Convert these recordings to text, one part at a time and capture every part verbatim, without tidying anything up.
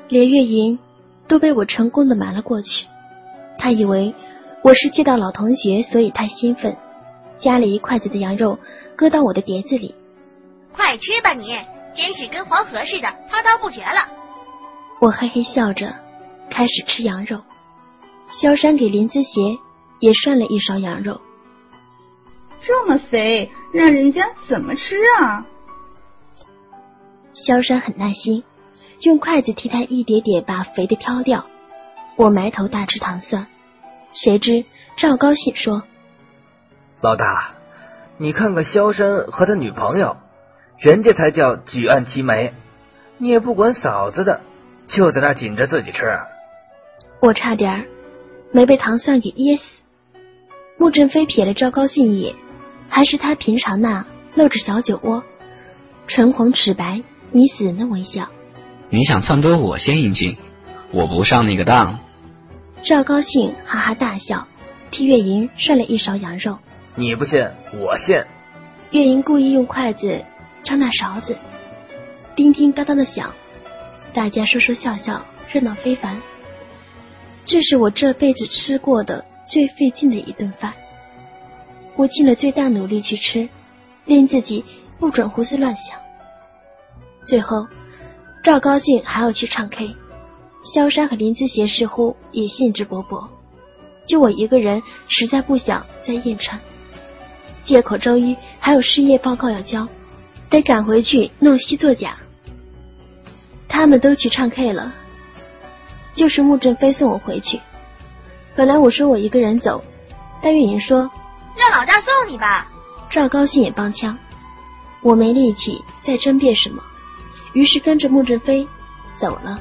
连月莹都被我成功的瞒了过去。他以为我是见到老同学，所以太兴奋，夹了一筷子的羊肉搁到我的碟子里。 快吃吧你，真是跟黄河似的滔滔不绝了。 我嘿嘿笑着开始吃羊肉。萧山给林子邪也涮了一勺羊肉。 这么肥，让人家怎么吃啊？ 萧山很耐心，用筷子替他一点点把肥的挑掉。我埋头大吃糖蒜，谁知赵高兴说： 老大，你看看萧山和他女朋友，人家才叫举案齐眉，你也不管嫂子的，就在那紧着自己吃。 我差点没被糖蒜给噎死。穆振飞瞥了赵高兴一眼，还是他平常那露着小酒窝，唇红齿白迷死人的微笑。 你想篡夺我先引进，我不上那个当。 赵高兴哈哈大笑，替月莹涮了一勺羊肉。 你不信我信。 月莹故意用筷子敲那勺子，叮叮当当的响，大家说说笑笑，热闹非凡。这是我这辈子吃过的最费劲的一顿饭，我尽了最大努力去吃，令自己不准胡思乱想。最后赵高兴还要去唱 K， 萧山和林子邪似乎也兴致勃勃，就我一个人实在不想再硬撑，借口周一还有事业报告要交，得赶回去弄虚作假。他们都去唱 K 了，就是穆振飞送我回去。本来我说我一个人走，但月莹说让老大送你吧。 赵高兴也帮腔，我没力气再争辩什么，于是跟着穆振飞走了。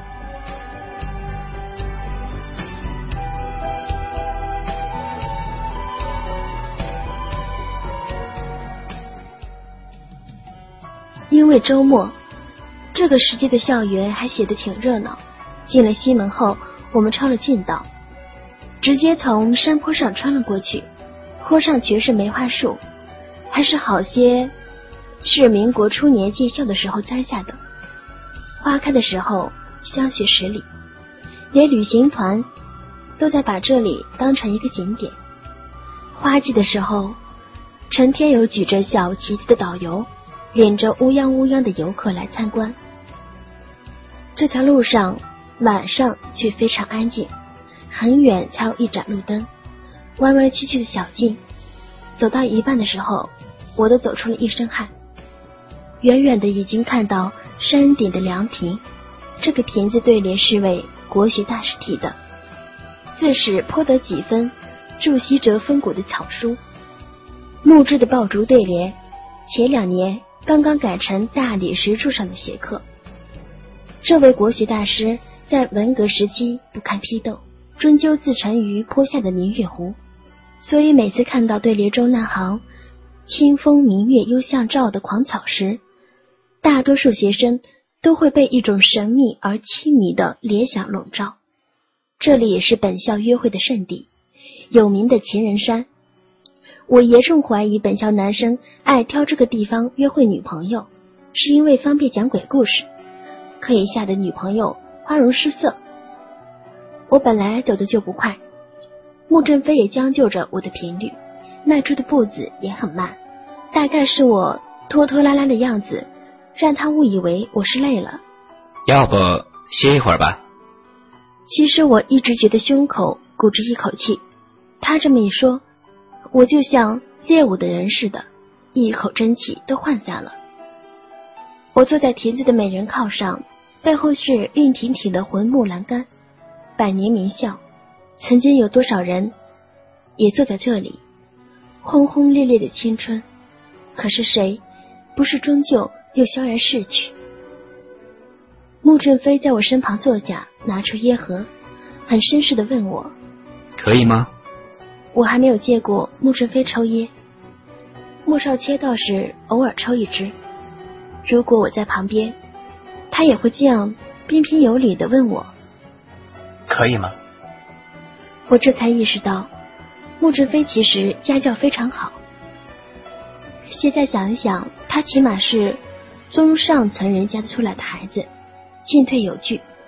因为周末，这个时节的校园还显得挺热闹。进了西门后，我们抄了近道，直接从山坡上穿了过去。坡上全是梅花树，还是好些是民国初年建校的时候栽下的，花开的时候香雪十里，连旅行团都在把这里当成一个景点。花季的时候，成天有举着小旗子的导游领着乌泱乌泱的游客来参观。这条路上晚上却非常安静，很远才有一盏路灯，弯弯曲曲的小径。走到一半的时候，我都走出了一身汗。远远的已经看到山顶的凉亭，这个亭子对联是为国学大师题的，自是颇得几分祝西哲风骨的草书。木质的爆竹对联，前两年刚刚改成大理石柱上的斜刻。这位国学大师在文革时期不堪批斗，终究自沉于坡下的明月湖，所以每次看到对联中那行清风明月幽相照的狂草时，大多数学生都会被一种神秘而凄迷的联想笼罩。这里也是本校约会的圣地，有名的情人山。我严重怀疑本校男生爱挑这个地方约会女朋友，是因为方便讲鬼故事，可以吓得女朋友花容失色。我本来走的就不快，穆振飞也将就着我的频率，迈出的步子也很慢，大概是我拖拖拉拉的样子让他误以为我是累了。 要不歇一会儿吧。 其实我一直觉得胸口鼓着一口气，他这么一说，我就像练武的人似的，一口真气都换散了。我坐在亭子的美人靠上，背后是硬挺挺的浑木栏杆，百年名校，曾经有多少人也坐在这里，轰轰烈烈的青春，可是谁不是终究又萧然逝去。穆振飞在我身旁坐下，拿出烟盒，很绅士地问我可以吗？ 我还没有见过穆振飞抽烟，穆少切倒是偶尔抽一支，如果我在旁边，他也会这样彬彬有礼地问我可以吗？ 我这才意识到穆振飞其实家教非常好。现在想一想，他起码是中上层人家出来的孩子，进退有据，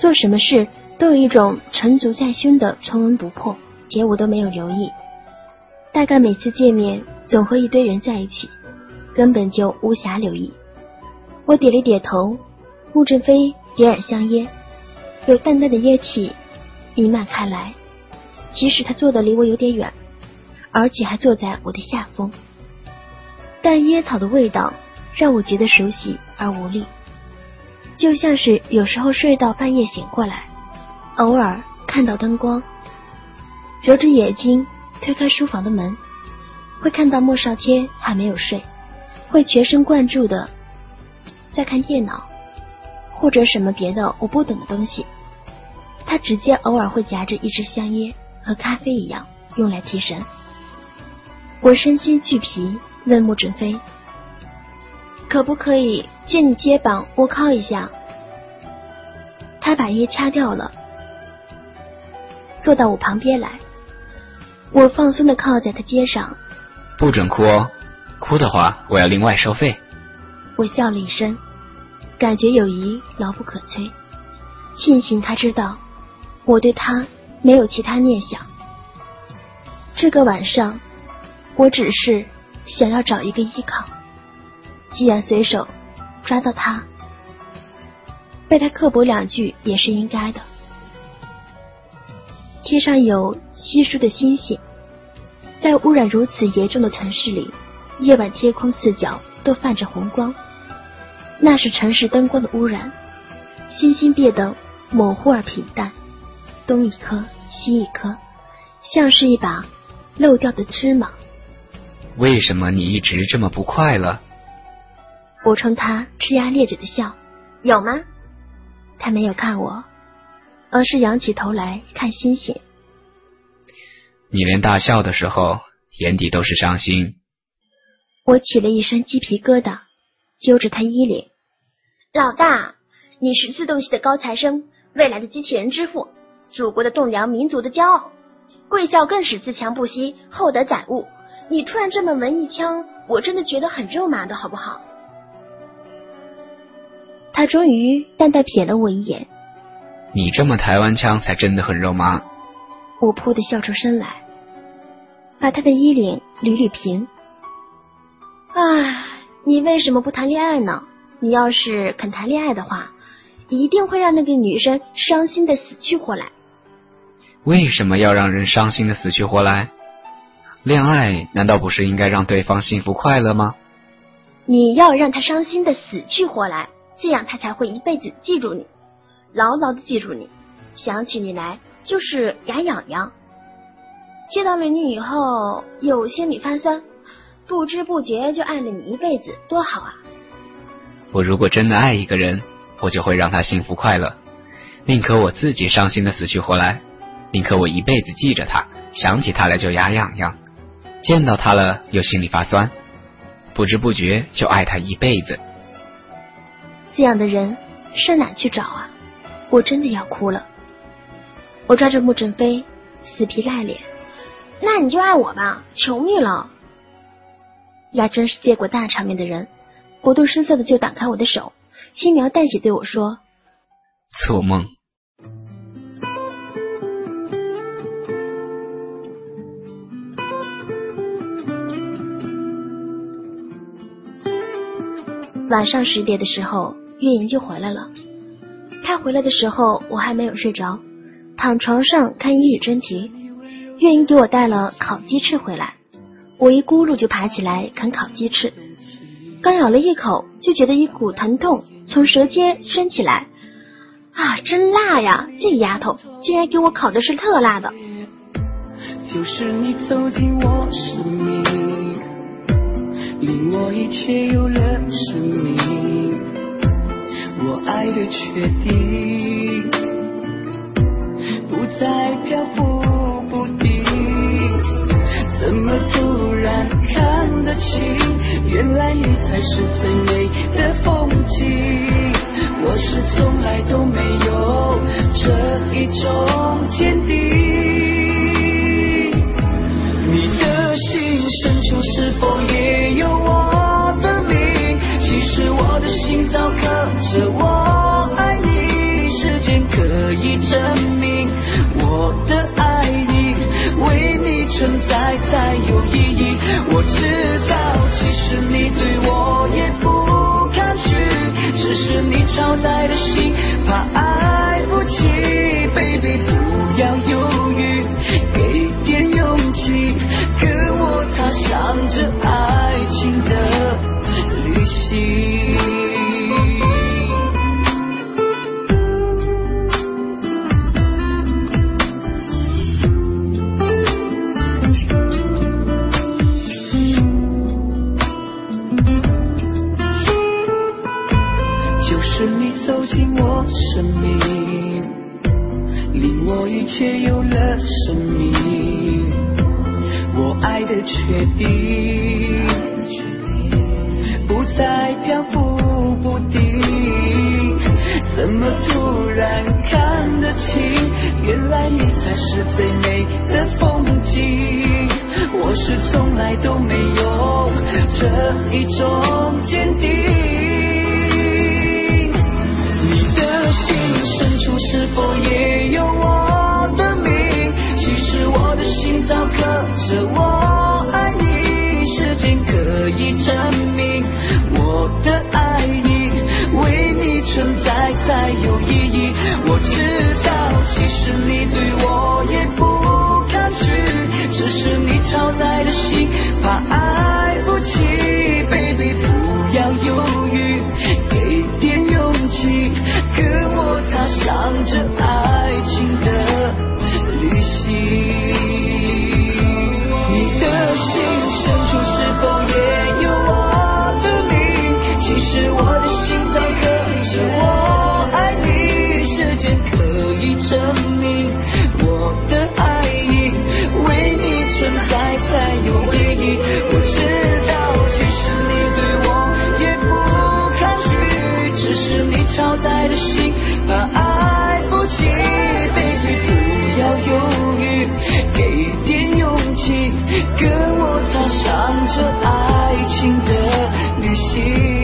做什么事都有一种沉足在胸的从容不迫，且我都没有留意。大概每次见面总和一堆人在一起，根本就无暇留意。我点了点头，穆振飞点耳香烟，有淡淡的烟气弥漫开来。其实他坐的离我有点远，而且还坐在我的下风，但椰草的味道让我觉得熟悉而无力，就像是有时候睡到半夜醒过来，偶尔看到灯光，揉着眼睛推开书房的门，会看到莫少谦还没有睡，会全神贯注的在看电脑或者什么别的我不懂的东西。他直接偶尔会夹着一支香烟，和咖啡一样用来提神。我身心俱疲，问穆振飞，可不可以借你肩膀窝靠一下？他把烟掐掉了，坐到我旁边来，我放松的靠在他肩上。 不准哭哦，哭的话我要另外收费。 我笑了一声，感觉友谊牢不可摧，庆幸他知道我对他没有其他念想。这个晚上我只是想要找一个依靠，既然随手抓到他，被他刻薄两句也是应该的。天上有稀疏的星星，在污染如此严重的城市里，夜晚天空四角都泛着红光，那是城市灯光的污染，星星变得模糊而平淡，东一颗西一颗，像是一把漏掉的芝麻。 为什么你一直这么不快乐？ 我冲他呲牙咧嘴的笑。 有吗？ 他没有看我，而是仰起头来看星星。 你连大笑的时候眼底都是伤心。 我起了一身鸡皮疙瘩，揪着他衣领。 老大，你是自动系的高材生，未来的机器人之父，祖国的栋梁，民族的骄傲，贵校更是自强不息，厚德载物。你突然这么文艺腔，我真的觉得很肉麻的好不好？ 他终于淡淡瞥了我一眼。 你这么台湾腔才真的很肉麻。 我噗地笑出声来，把他的衣领捋捋平。唉，你为什么不谈恋爱呢？你要是肯谈恋爱的话，一定会让那个女生伤心的死去活来。 为什么要让人伤心的死去活来？恋爱难道不是应该让对方幸福快乐吗？ 你要让他伤心的死去活来，这样他才会一辈子记住你，牢牢的记住你，想起你来就是牙痒痒。见到了你以后有心里发酸，不知不觉就爱了你一辈子，多好啊！ 我如果真的爱一个人，我就会让他幸福快乐，宁可我自己伤心的死去活来，宁可我一辈子记着他，想起他来就牙痒痒，见到他了又心里发酸，不知不觉就爱他一辈子。 这样的人上哪去找啊？我真的要哭了。我抓着穆振飞，死皮赖脸。 那你就爱我吧，求你了。 呀，真是见过大场面的人，不动声色的就挡开我的手，轻描淡写对我说： 做梦。 晚上十点的时候，月莹就回来了。她回来的时候，我还没有睡着，躺床上看英语真题。月莹给我带了烤鸡翅回来，我一咕噜就爬起来啃烤鸡翅，刚咬了一口，就觉得一股疼痛从舌尖升起来。啊，真辣呀！这个丫头竟然给我烤的是特辣的。 就是你走进我生命，令我一切有了生命，我爱的确定，不再漂浮不定，怎么突然看得清，原来你才是最美的风景，我是从来都没有这一种坚定。你的心深处是否也有我的名？其实我的心早刻着我爱你，时间可走进我生命，令我一切有了生命。我爱的确定，不再漂浮不定。怎么突然看得清，原来你才是最美的风景。我是从来都没有这一种坚定。你的心深处是否也有我的名？其实我的心早刻着我爱你，时间可以证明我的爱意为你存在才有意义。我知道其实你对我也不抗拒，只是你超载的心怕爱不起。 Baby 不要犹豫，给点勇气，跟我踏上这爱情的旅行。你的心深处是否也有我的名？其实我的心早刻着我爱你，时间可以证明我的爱意为你存在才有意义。我知道其实你对我也不抗拒，只是你超载的心怕爱不起。Baby 不要犹豫，给点勇气，跟我踏上这爱情的旅行。